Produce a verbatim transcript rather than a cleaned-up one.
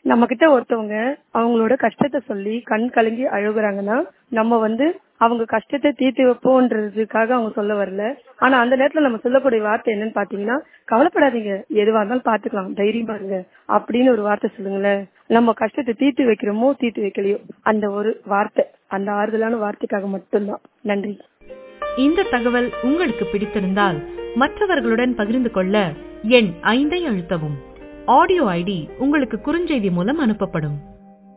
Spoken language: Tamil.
நம்ம கிட்ட ஒருத்தவங்க அவங்களோட கஷ்டத்தை சொல்லி கண் கலங்கி அழுகுறாங்கன்னா நம்ம வந்து அவங்க கஷ்டத்தை தீர்த்து வைப்போன்றதுக்காக அவங்க சொல்ல வரல. ஆனா அந்த நேரத்துல நம்ம சொல்லக்கூடிய வார்த்தை என்னன்னு பாத்தீங்கன்னா, கவலைப்படாதீங்க, எதுவா இருந்தாலும் பாத்துக்கலாம், தைரியமா இருங்க அப்படின்னு ஒரு வார்த்தை சொல்லுங்களேன். நம்ம கஷ்டத்தை தீர்த்து வைக்கிறோமோ தீர்த்து வைக்கலையோ அந்த ஒரு வார்த்தை, அந்த ஆறுதலான வார்த்தைக்காக மட்டும்தான். நன்றி. இந்த தகவல் உங்களுக்கு பிடித்திருந்தால் மற்றவர்களுடன் பகிர்ந்து கொள்ள எண் ஐந்தை அழுத்தவும். ஆடியோ ஐடி உங்களுக்கு குறுஞ்செய்தி மூலம் அனுப்பப்படும்.